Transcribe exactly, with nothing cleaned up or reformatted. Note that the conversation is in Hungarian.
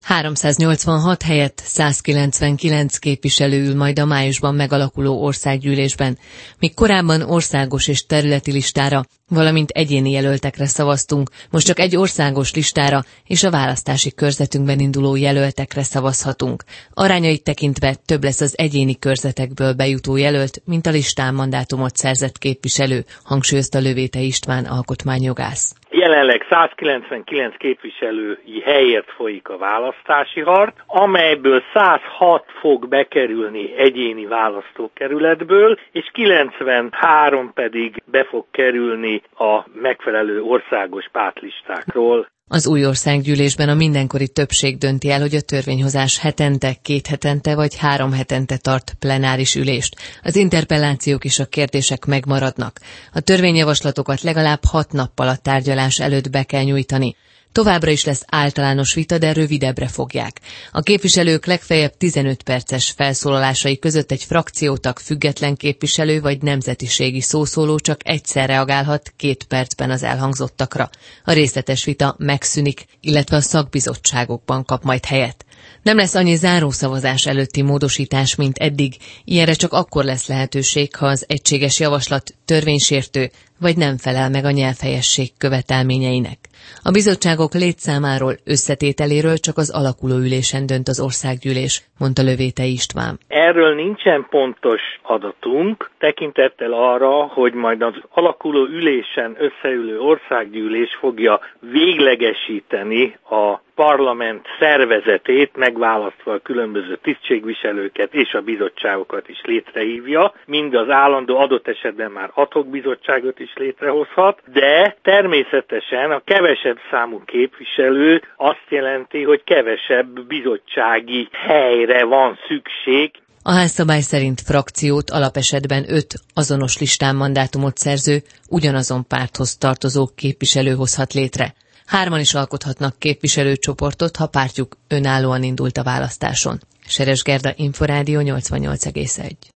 háromszáznyolcvanhat helyett százkilencvenkilenc képviselő ül majd a májusban megalakuló országgyűlésben, míg korábban országos és területi listára, valamint egyéni jelöltekre szavaztunk, most csak egy országos listára és a választási körzetünkben induló jelöltekre szavazhatunk. Arányait tekintve több lesz az egyéni körzetekből bejutó jelölt, mint a listán mandátumot szerzett képviselő, hangsúlyozta Lövétey István alkotmányjogász. Jelenleg százkilencvenkilenc képviselői helyért folyik a választási harc, amelyből százhat fog bekerülni egyéni választókerületből, és kilencvenhárom pedig be fog kerülni a megfelelő országos pártlistákról. Az új országgyűlésben a mindenkori többség dönti el, hogy a törvényhozás hetente, két hetente vagy három hetente tart plenáris ülést. Az interpellációk és a kérdések megmaradnak. A törvényjavaslatokat legalább hat nappal a tárgyalás előtt be kell nyújtani. Továbbra is lesz általános vita, de rövidebbre fogják. A képviselők legfeljebb tizenöt perces felszólalásai között egy frakciótag, független képviselő vagy nemzetiségi szószóló csak egyszer reagálhat két percben az elhangzottakra. A részletes vita megszűnik, illetve a szakbizottságokban kap majd helyet. Nem lesz annyi zárószavazás előtti módosítás, mint eddig, ilyenre csak akkor lesz lehetőség, ha az egységes javaslat törvénysértő, vagy nem felel meg a nyelvhelyesség követelményeinek. A bizottságok létszámáról, összetételéről csak az alakuló ülésen dönt az országgyűlés, mondta Lövétey István. Erről nincsen pontos adatunk, tekintettel arra, hogy majd az alakuló ülésen összeülő országgyűlés fogja véglegesíteni a parlament szervezetét, megválasztva a különböző tisztségviselőket és a bizottságokat is létrehívja, mind az állandó, adott esetben már ad hoc bizottságot is létrehozhat, de természetesen a kevesebb számú képviselő azt jelenti, hogy kevesebb bizottsági helyre van szükség. A házszabály szerint frakciót alapesetben öt azonos listán mandátumot szerző, ugyanazon párthoz tartozó képviselő hozhat létre. Hárman is alkothatnak képviselőcsoportot, ha pártjuk önállóan indult a választáson. Seres Gerda, Inforádió nyolcvannyolc egész egy.